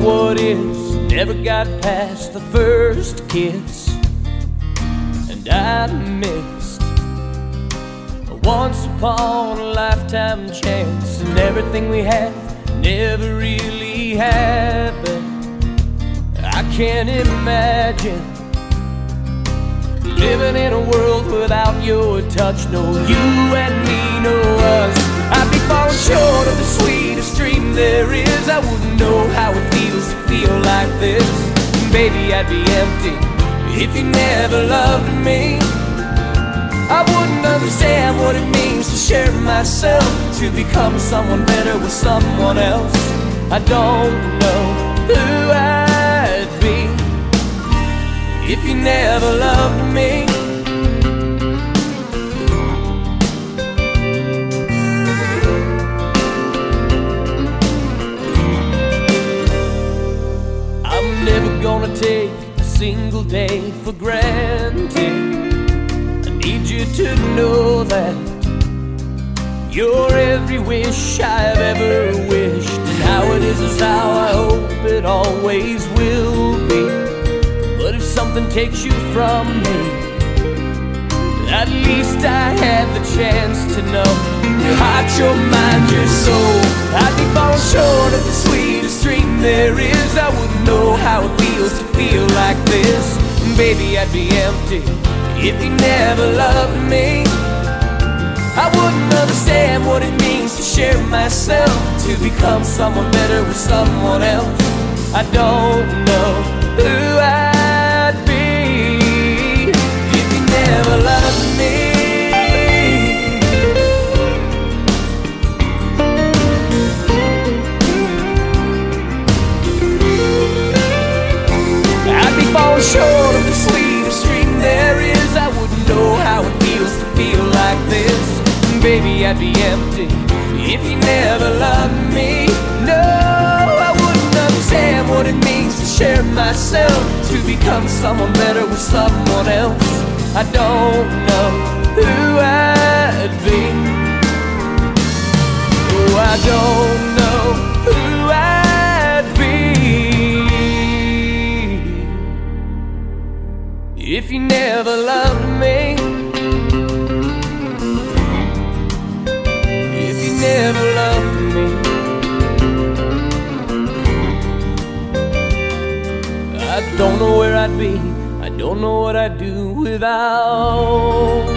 what is, never got past the first kiss. And I missed a once upon a lifetime chance, and everything we had never really happened. I can't imagine living in a world without your touch. No you and me, no us. I'd be falling short of the sweetest dream there is. I wouldn't know how it feels to feel like this. Baby, I'd be empty if you never loved me. I wouldn't understand what it means to share myself, to become someone better with someone else. I don't know who I'd be if you never loved me. I'm never gonna take a single day for granted. I need you to know that you're every wish I've ever wished, and how it is how I hope it always will be. But if something takes you from me, at least I had the chance to know your heart, your mind, your soul. I'd be falling short of the sweetest dream there is. I wouldn't know how it feels to feel like this. Baby, I'd be empty if you never loved me. I wouldn't understand what it means to share myself, to become someone better with someone else. I don't know who I'd be if you never loved me. I'd be falling short of the sweetest dream there is. I wouldn't know how it feels to feel like this. Baby, I'd be empty if you never loved me. No, I wouldn't understand what it means to share myself, to become someone better with someone else. I don't know who I'd be. Oh, I don't know who I'd be if you never loved me. Never loved me. I don't know where I'd be, I don't know what I'd do without